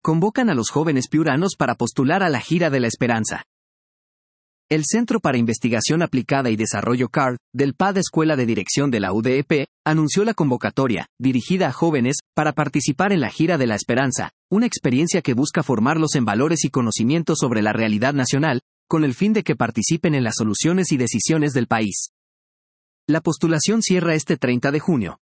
convocan a los jóvenes piuranos para postular a la Gira de la Esperanza. El Centro para Investigación Aplicada y Desarrollo CARD, del PAD Escuela de Dirección de la UDEP, anunció la convocatoria, dirigida a jóvenes, para participar en la Gira de la Esperanza, una experiencia que busca formarlos en valores y conocimientos sobre la realidad nacional, con el fin de que participen en las soluciones y decisiones del país. La postulación cierra este 30 de junio,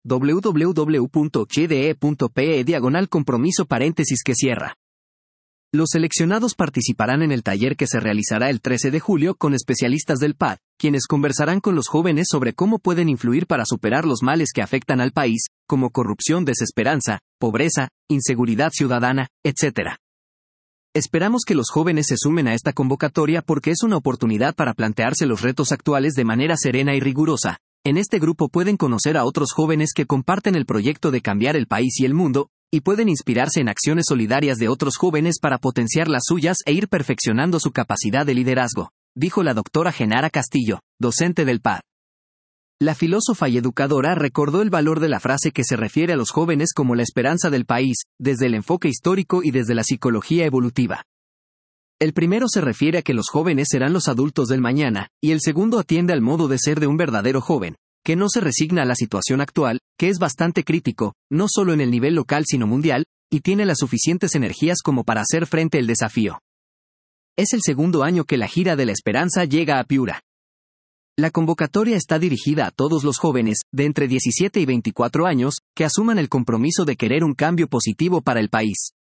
www.gde.pe/compromiso que cierra. Los seleccionados participarán en el taller que se realizará el 13 de julio con especialistas del PAD, quienes conversarán con los jóvenes sobre cómo pueden influir para superar los males que afectan al país, como corrupción, desesperanza, pobreza, inseguridad ciudadana, etc. Esperamos que los jóvenes se sumen a esta convocatoria porque es una oportunidad para plantearse los retos actuales de manera serena y rigurosa. En este grupo pueden conocer a otros jóvenes que comparten el proyecto de cambiar el país y el mundo, y pueden inspirarse en acciones solidarias de otros jóvenes para potenciar las suyas e ir perfeccionando su capacidad de liderazgo, dijo la doctora Genara Castillo, docente del PAD. La filósofa y educadora recordó el valor de la frase que se refiere a los jóvenes como la esperanza del país, desde el enfoque histórico y desde la psicología evolutiva. El primero se refiere a que los jóvenes serán los adultos del mañana, y el segundo atiende al modo de ser de un verdadero joven, que no se resigna a la situación actual, que es bastante crítico, no solo en el nivel local sino mundial, y tiene las suficientes energías como para hacer frente al desafío. Es el segundo año que la Gira de la Esperanza llega a Piura. La convocatoria está dirigida a todos los jóvenes, de entre 17 y 24 años, que asuman el compromiso de querer un cambio positivo para el país.